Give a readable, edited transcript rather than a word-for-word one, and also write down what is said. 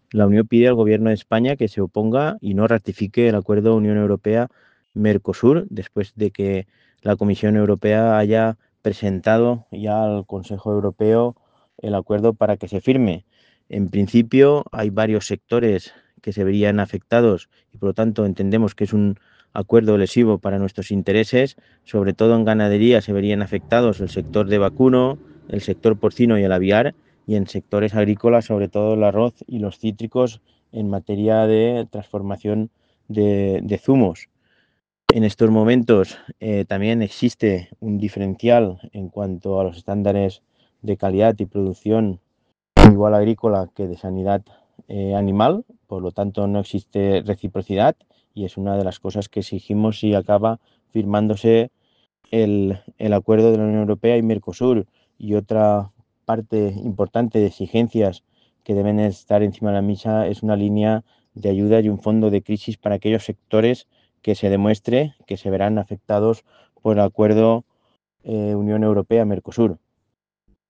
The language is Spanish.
La Unión pide al Gobierno de España que se oponga y no ratifique el acuerdo Unión Europea-Mercosur después de que la Comisión Europea haya presentado ya al Consejo Europeo el acuerdo para que se firme. En principio, hay varios sectores que se verían afectados y por lo tanto entendemos que es un acuerdo lesivo para nuestros intereses. Sobre todo en ganadería se verían afectados el sector de vacuno, el sector porcino y el aviar, y en sectores agrícolas, sobre todo el arroz y los cítricos en materia de transformación de zumos. En estos momentos también existe un diferencial en cuanto a los estándares de calidad y producción, igual agrícola que de sanidad animal, por lo tanto no existe reciprocidad y es una de las cosas que exigimos si acaba firmándose el acuerdo de la Unión Europea y Mercosur. Y otra parte importante de exigencias que deben estar encima de la mesa es una línea de ayuda y un fondo de crisis para aquellos sectores que se demuestre que se verán afectados por el acuerdo Unión Europea-Mercosur.